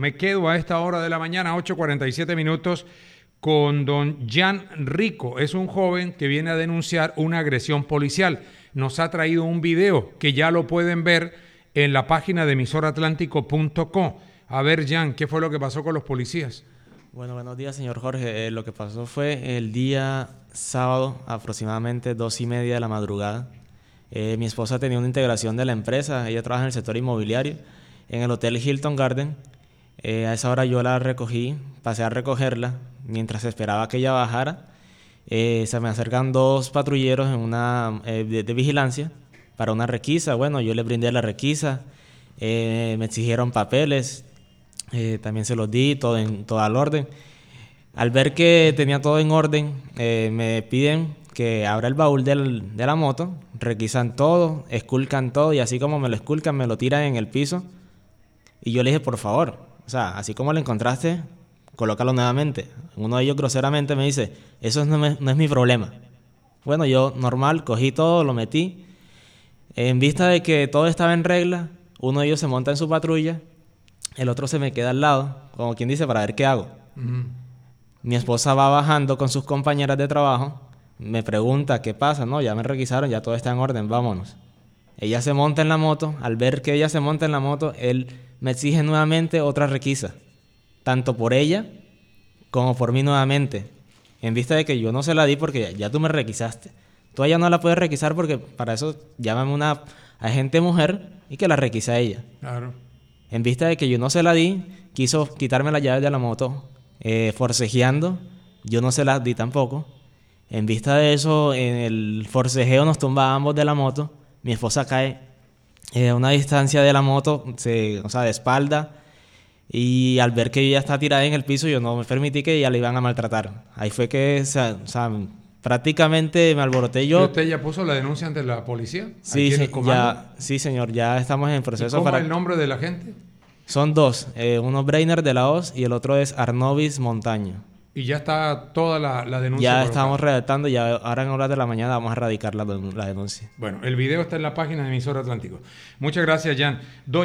Me quedo a esta hora de la mañana, 8:47 minutos, con don Jan Rico. Es un joven que viene a denunciar una agresión policial. Nos ha traído un video que ya lo pueden ver en la página de emisoratlántico.co. A ver, Jan, ¿qué fue lo que pasó con los policías? Bueno, buenos días, señor Jorge. Lo que pasó fue el día sábado, aproximadamente 2:30 de la madrugada. Mi esposa tenía una integración de la empresa. Ella trabaja en el sector inmobiliario, en el Hotel Hilton Garden. A esa hora yo la recogí, pasé a recogerla. Mientras esperaba que ella bajara, se me acercan dos patrulleros en una de vigilancia para una requisa. Bueno, yo le brindé la requisa, me exigieron papeles, también se los di, todo al orden. Al ver que tenía todo en orden, me piden que abra el baúl de la moto, requisan todo, esculcan todo, y así como me lo esculcan, me lo tiran en el piso. Y yo le dije, por favor, o sea, así como lo encontraste, colócalo nuevamente. Uno de ellos groseramente me dice, eso no es mi problema. Bueno, yo normal, cogí todo, lo metí. En vista de que todo estaba en regla, uno de ellos se monta en su patrulla, el otro se me queda al lado, como quien dice, para ver qué hago. Mi esposa va bajando con sus compañeras de trabajo, me pregunta qué pasa. No, ya me requisaron, ya todo está en orden, vámonos. Ella se monta en la moto. Al ver que ella se monta en la moto, él me exige nuevamente otra requisa, tanto por ella como por mí nuevamente, en vista de que yo no se la di porque ya tú me requisaste. Tú a ella no la puedes requisar porque para eso llámame una agente mujer y que la requisa a ella. Claro. En vista de que yo no se la di, quiso quitarme las llaves de la moto, forcejeando. Yo no se las di tampoco. En vista de eso, en el forcejeo nos tumba a ambos de la moto. Mi esposa cae a una distancia de la moto, de espalda. Y al ver que ella está tirada en el piso, yo no me permití que ella le iban a maltratar. Ahí fue que, prácticamente me alboroté yo. ¿Y usted ya puso la denuncia ante la policía? Sí, sí, señor, ya estamos en proceso. ¿Y cómo es el nombre de la gente? Son dos, uno Breiner de la Hoz y el otro es Arnovis Montaño. Y ya está toda la denuncia Ya colocada. estamos redactando, ya ahora en horas de la mañana vamos a radicar la denuncia. Bueno, el video está en la página de Emisora Atlántico. Muchas gracias, Jan.